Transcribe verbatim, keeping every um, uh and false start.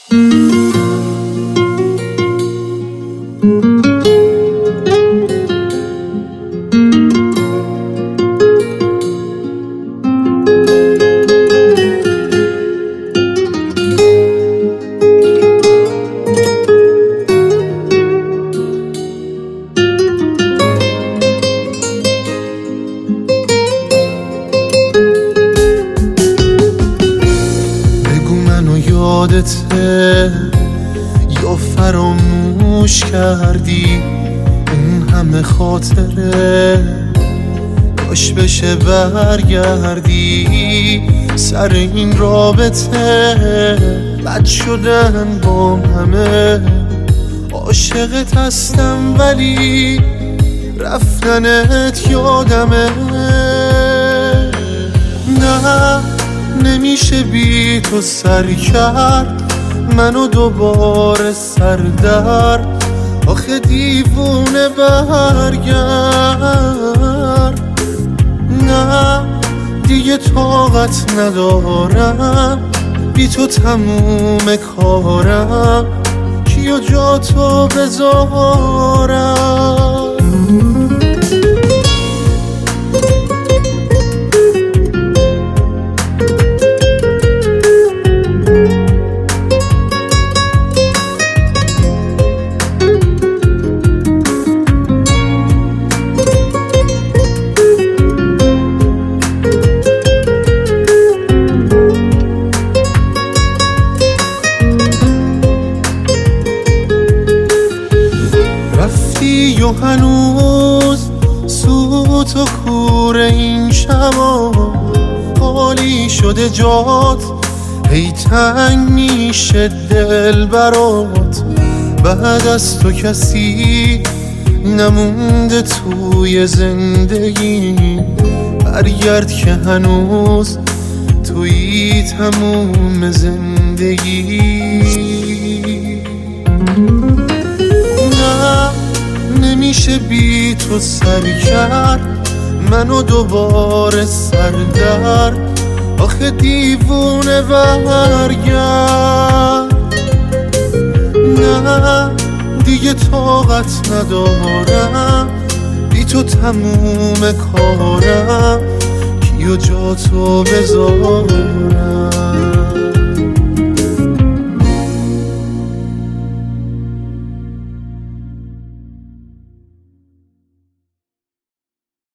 یادته یا فراموش کردی اون همه خاطره کاش بشه برگردی سر این رابطه بد شدن با همه عاشقت هستم ولی رفتنت یادمه نه نمیشه بی تو سر کرد منو دوباره سردرد آخه دیوونه برگرد نه دیگه طاقت ندارم بی تو تموم کارم کیو جا تو بذارم و هنوز سوت و کور این شبا خالی شده جات هی تنگ میشه دل برات بعد از تو کسی نمونده توی زندگی برگرد که هنوز توی تموم زندگی نه نمیشه بی تو سر کرد منو دوباره سردرد آخه دیوونه برگرد نه دیگه طاقت ندارم بی تو تموم کارم کیو جا تو بذارم